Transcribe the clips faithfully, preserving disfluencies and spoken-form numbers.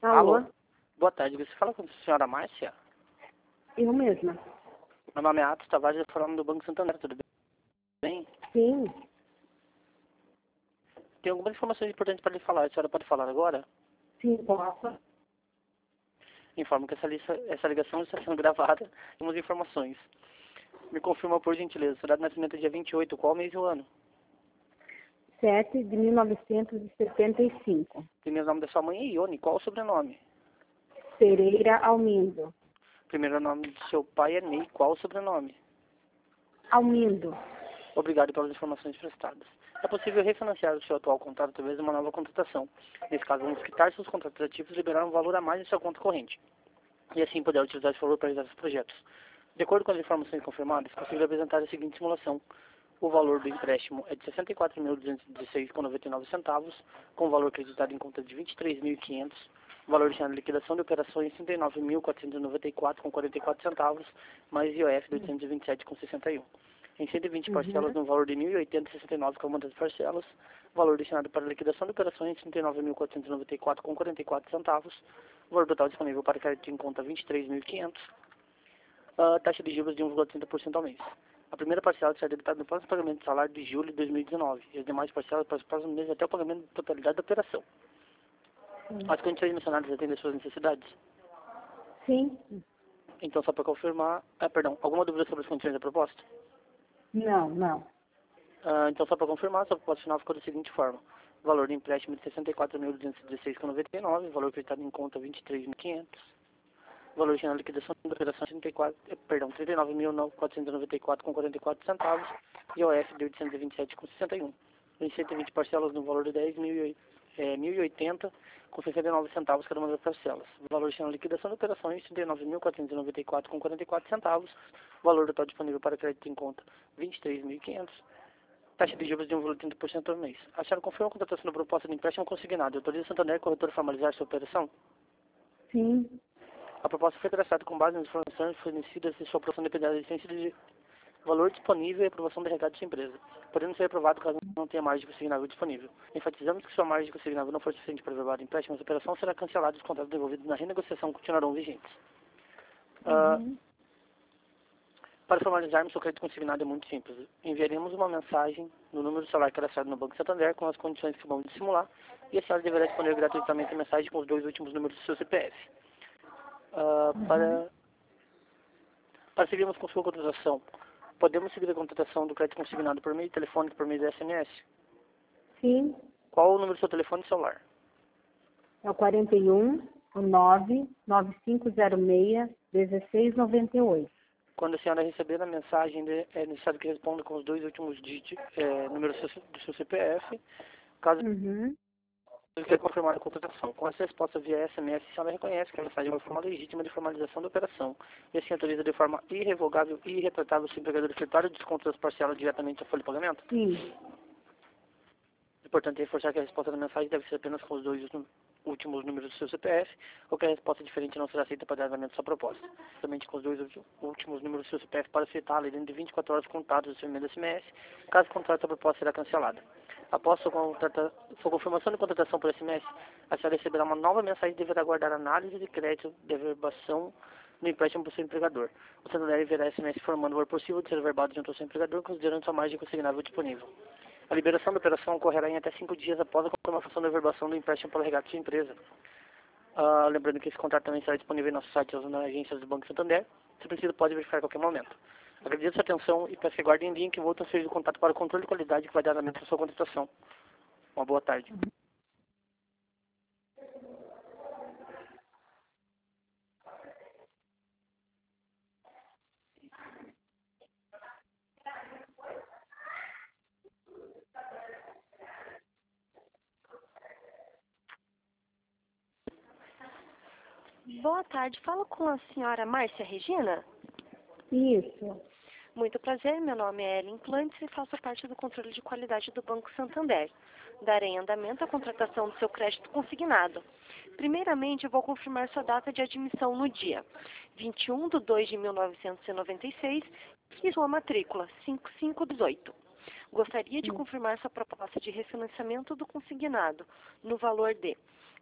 Alô? Alô? Boa tarde, você fala com a senhora Márcia? Eu mesma. Meu nome é Atos Tavares, eu falo do Banco Santander, tudo bem? Sim. Tem algumas informações importantes para lhe falar, a senhora pode falar agora? Sim, posso. Informo que essa, lista, essa ligação está sendo gravada, temos informações. Me confirma, por gentileza, sua data de nascimento é dia vinte e oito, qual mês e o ano? sete de mil novecentos e setenta e cinco. Primeiro nome da sua mãe é Ione, qual o sobrenome? Pereira Almindo. Primeiro nome do seu pai é Ney, qual o sobrenome? Almindo. Obrigado pelas informações prestadas. É possível refinanciar o seu atual contrato através de uma nova contratação. Nesse caso, vamos quitar seus contratos ativos e liberar um valor a mais em sua conta corrente. E assim poder utilizar esse valor para realizar seus projetos. De acordo com as informações confirmadas, é possível apresentar a seguinte simulação. O valor do empréstimo é de sessenta e quatro mil duzentos e dezesseis vírgula noventa e nove centavos, com o valor acreditado em conta de vinte e três mil e quinhentos, valor destinado à liquidação de operações trinta e nove mil quatrocentos e noventa e quatro vírgula quarenta e quatro centavos, mais I O F de oitocentos e vinte e sete vírgula sessenta e um. Em cento e vinte parcelas Uhum. no valor de mil e oitenta vírgula sessenta e nove, com uma das parcelas, valor destinado para a liquidação de operações trinta e nove mil quatrocentos e noventa e quatro vírgula quarenta e quatro centavos, valor total disponível para crédito em conta vinte e três mil e quinhentos, uh, taxa de juros de um vírgula trinta por cento ao mês. A primeira parcela será debitada no próximo pagamento de salário de julho de dois mil e dezenove e as demais parcelas para os próximos meses até o pagamento da totalidade da operação. Sim. As condições mencionadas atendem às suas necessidades? Sim. Então, só para confirmar... Ah, perdão, alguma dúvida sobre as condições da proposta? Não, não. Ah, então, só para confirmar, sua proposta final ficou da seguinte forma. Valor de empréstimo de sessenta e quatro mil duzentos e dezesseis vírgula noventa e nove, valor acreditado em conta vinte e três mil e quinhentos, valor destinado à liquidação da operação trinta e quatro, eh, perdão, trinta e nove mil quatrocentos e noventa e quatro vírgula quarenta e quatro centavos e O F de oitocentos e vinte e sete vírgula sessenta e um. Em cento e vinte parcelas no valor de dez mil e oitenta com sessenta e nove centavos cada uma das parcelas. Valor destinado à liquidação de operações trinta e nove mil quatrocentos e noventa e quatro vírgula quarenta e quatro centavos, valor total disponível para crédito em conta vinte e três mil e quinhentos. Taxa de juros de um vírgula trinta por cento ao mês. A senhora confirma a contratação da proposta de empréstimo consignado. Autoriza Santander Corretor a formalizar sua operação? Sim. A proposta foi traçada com base nas informações fornecidas de sua aprovação dependendo da existência de valor disponível e aprovação do recado de sua empresa, podendo ser aprovado caso não tenha margem consignável disponível. Enfatizamos que se sua margem consignável não for suficiente para aprovar o empréstimo, a operação será cancelada e os contratos devolvidos na renegociação continuarão vigentes. Uh, Uhum. Para formalizarmos o crédito consignado é muito simples. Enviaremos uma mensagem no número do celular cadastrado no Banco Santander com as condições que vamos de simular e a senhora deverá responder gratuitamente a mensagem com os dois últimos números do seu C P F. Uh, Uhum. para, para seguirmos com sua contratação, podemos seguir a contratação do crédito consignado por meio telefônico, por meio de S M S? Sim. Qual o número do seu telefone e celular? É o quarenta e um, o nove nove cinco zero seis, dezesseis noventa e oito. Quando a senhora receber a mensagem, de, é necessário que responda com os dois últimos dígitos, é, números do seu, do seu C P F, caso Uhum. você queira confirmar a contratação. Com essa resposta via S M S, a senhora reconhece que a mensagem é uma forma legítima de formalização da operação e assim autoriza de forma irrevogável e irretratável o empregador efetuar o desconto das parcelas diretamente à folha de pagamento? Sim. É importante reforçar que a resposta da mensagem deve ser apenas com os dois últimos números do seu C P F, ou que a resposta diferente não será aceita para dar andamento à sua proposta. Somente com os dois últimos números do seu C P F para aceitá-la dentro de vinte e quatro horas contadas do seu e-mail S M S, caso contrário, a proposta será cancelada. Após sua, contrata... sua confirmação de contratação por S M S, a senhora receberá uma nova mensagem e deverá aguardar análise de crédito de averbação no empréstimo por seu empregador. O Santander enviará S M S informando o valor possível de ser averbado junto ao seu empregador, considerando sua margem consignável disponível. A liberação da operação ocorrerá em até cinco dias após a confirmação da averbação do empréstimo pela regata de sua empresa. Uh, lembrando que esse contrato também será disponível em nosso site ou nas agências do Banco Santander. Se preciso, pode verificar a qualquer momento. Agradeço a sua atenção e peço que guardem em linha que vou transferir o contato para o controle de qualidade que vai dar andamento à sua contratação. Uma boa tarde. Boa tarde, falo com a senhora Márcia Regina. Isso. Muito prazer, meu nome é Ellen Plantes e faço parte do controle de qualidade do Banco Santander. Darei andamento à contratação do seu crédito consignado. Primeiramente, eu vou confirmar sua data de admissão no dia vinte e um de dois de mil novecentos e noventa e seis e sua matrícula cinco cinco um oito. Gostaria de confirmar sua proposta de refinanciamento do consignado no valor de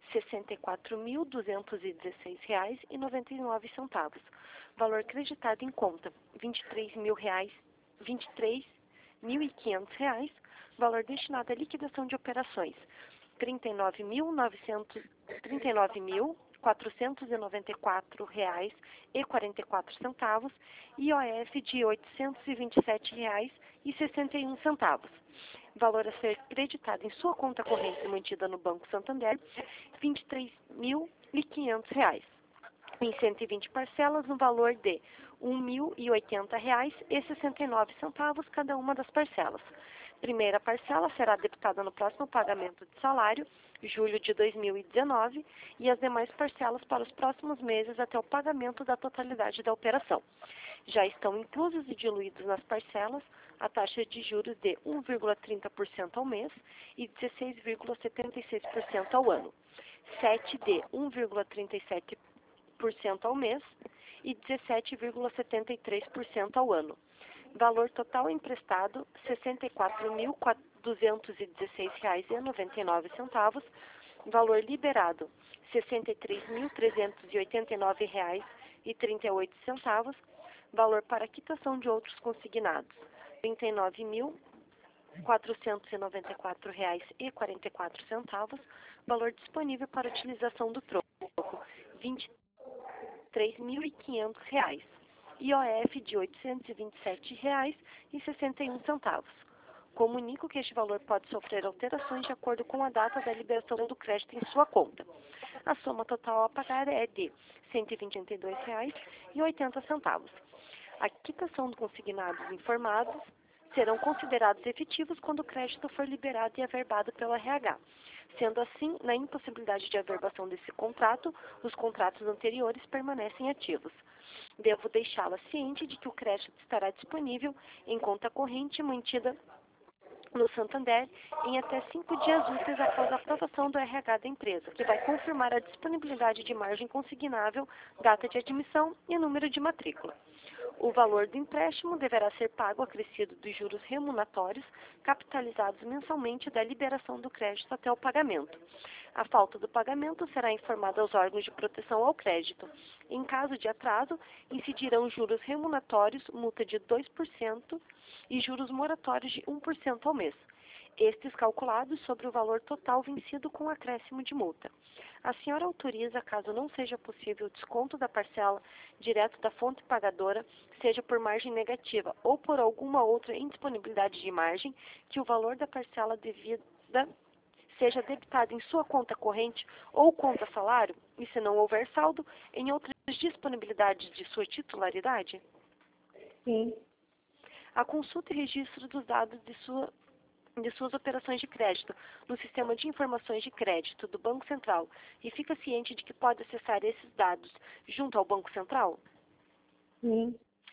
sessenta e quatro mil duzentos e dezesseis reais e noventa e nove centavos. Valor creditado em conta, vinte e três mil reais, vinte e três mil e quinhentos reais. Valor destinado à liquidação de operações, trinta e nove mil novecentos, trinta e nove mil quatrocentos e noventa e quatro reais e quarenta e quatro centavos, I O F de oitocentos e vinte e sete reais e sessenta e um centavos. Valor a ser creditado em sua conta corrente mantida no Banco Santander, vinte e três mil e quinhentos reais. Em cento e vinte parcelas no valor de um mil e oitenta reais e sessenta e nove centavos cada uma das parcelas. Primeira parcela será debitada no próximo pagamento de salário, julho de dois mil e dezenove, e as demais parcelas para os próximos meses até o pagamento da totalidade da operação. Já estão inclusos e diluídos nas parcelas a taxa de juros de um vírgula trinta por cento ao mês e dezesseis vírgula setenta e seis por cento ao ano, sete de um vírgula trinta e sete por cento ao mês e dezessete vírgula setenta e três por cento ao ano. Valor total emprestado, sessenta e quatro mil duzentos e dezesseis reais e noventa e nove centavos. Valor liberado, sessenta e três mil trezentos e oitenta e nove reais e trinta e oito centavos. Valor para quitação de outros consignados, trinta e nove mil quatrocentos e noventa e quatro reais e quarenta e quatro centavos. Valor disponível para utilização do troco, vinte e três mil e quinhentos reais. I O F de oitocentos e vinte e sete reais e sessenta e um centavos. Comunico que este valor pode sofrer alterações de acordo com a data da liberação do crédito em sua conta. A soma total a pagar é de cento e vinte e dois reais e oitenta centavos. A quitação dos consignados informados serão considerados efetivos quando o crédito for liberado e averbado pelo R H. Sendo assim, na impossibilidade de averbação desse contrato, os contratos anteriores permanecem ativos. Devo deixá-la ciente de que o crédito estará disponível em conta corrente mantida no Santander em até cinco dias úteis após a aprovação do R H da empresa, que vai confirmar a disponibilidade de margem consignável, data de admissão e número de matrícula. O valor do empréstimo deverá ser pago acrescido dos juros remuneratórios capitalizados mensalmente da liberação do crédito até o pagamento. A falta do pagamento será informada aos órgãos de proteção ao crédito. Em caso de atraso, incidirão juros remuneratórios, multa de dois por cento e juros moratórios de um por cento ao mês. Estes calculados sobre o valor total vencido com acréscimo de multa. A senhora autoriza, caso não seja possível o desconto da parcela direto da fonte pagadora, seja por margem negativa ou por alguma outra indisponibilidade de margem, que o valor da parcela devida seja debitado em sua conta corrente ou conta salário, e se não houver saldo, em outras disponibilidades de sua titularidade? Sim. A consulta e registro dos dados de sua de suas operações de crédito no Sistema de Informações de Crédito do Banco Central e fica ciente de que pode acessar esses dados junto ao Banco Central? Sim.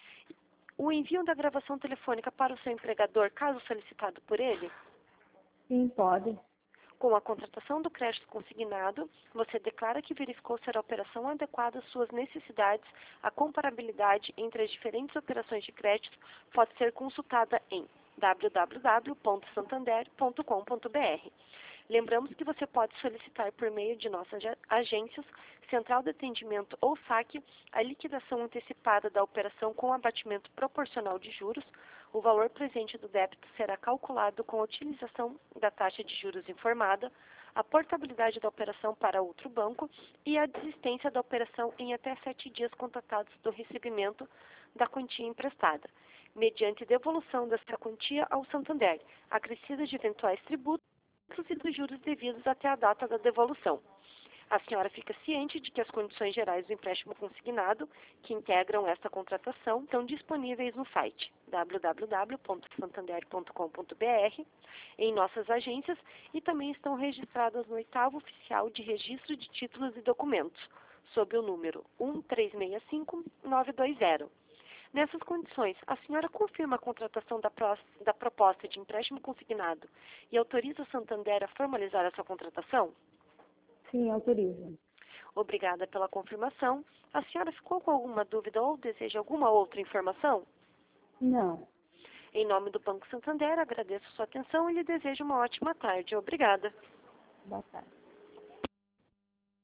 O envio da gravação telefônica para o seu empregador, caso solicitado por ele? Sim, pode. Com a contratação do crédito consignado, você declara que verificou ser a operação adequada às suas necessidades. A comparabilidade entre as diferentes operações de crédito pode ser consultada em w w w ponto santander ponto com ponto b r. Lembramos que você pode solicitar por meio de nossas agências, Central de Atendimento ou saque, a liquidação antecipada da operação com abatimento proporcional de juros. O valor presente do débito será calculado com a utilização da taxa de juros informada, a portabilidade da operação para outro banco e a desistência da operação em até sete dias contatados do recebimento da quantia emprestada, mediante devolução desta quantia ao Santander, acrescida de eventuais tributos e dos juros devidos até a data da devolução. A senhora fica ciente de que as condições gerais do empréstimo consignado, que integram esta contratação, estão disponíveis no site w w w ponto santander ponto com ponto b r, em nossas agências, e também estão registradas no oitavo oficial de registro de títulos e documentos, sob o número um três seis cinco nove dois zero. Nessas condições, a senhora confirma a contratação da, pro, da proposta de empréstimo consignado e autoriza o Santander a formalizar essa contratação? Sim, autorizo. Obrigada pela confirmação. A senhora ficou com alguma dúvida ou deseja alguma outra informação? Não. Em nome do Banco Santander, agradeço sua atenção e lhe desejo uma ótima tarde. Obrigada. Boa tarde.